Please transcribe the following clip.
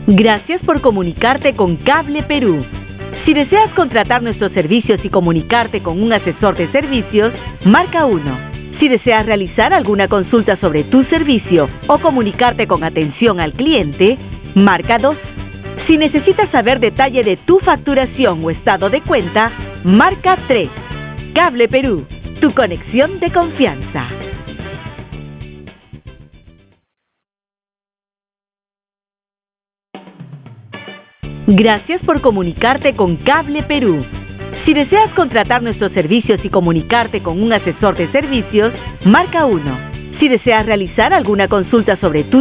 Gracias por comunicarte con Cable Perú. Si deseas contratar nuestros servicios y comunicarte con un asesor de servicios, marca 1. Si deseas realizar alguna consulta sobre tu servicio o comunicarte con atención al cliente, marca 2. Si necesitas saber detalle de tu facturación o estado de cuenta, marca 3. Cable Perú, tu conexión de confianza. Gracias por comunicarte con Cable Perú. Si deseas contratar nuestros servicios y comunicarte con un asesor de servicios, marca 1. Si deseas realizar alguna consulta sobre tu